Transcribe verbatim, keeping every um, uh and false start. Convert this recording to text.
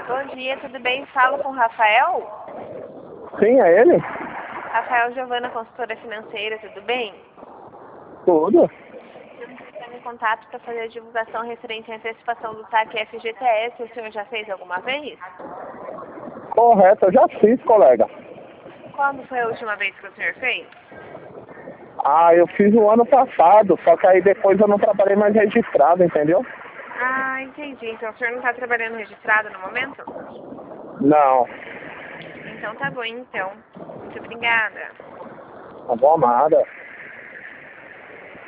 Bom dia, tudo bem? Falo com o Rafael? Sim, é ele? Rafael Giovana, consultora financeira, tudo bem? Tudo. Estamos entrando em contato para fazer a divulgação referente à antecipação do TAC F G T S. O senhor já fez alguma vez? Correto, eu já fiz, colega. Quando foi a última vez que o senhor fez? Ah, eu fiz o ano passado, só que aí depois eu não trabalhei mais registrado, entendeu? Ah, entendi. Então o senhor não está trabalhando registrado no momento? Não. Então tá bom, então. Muito obrigada. Tá bom, amada.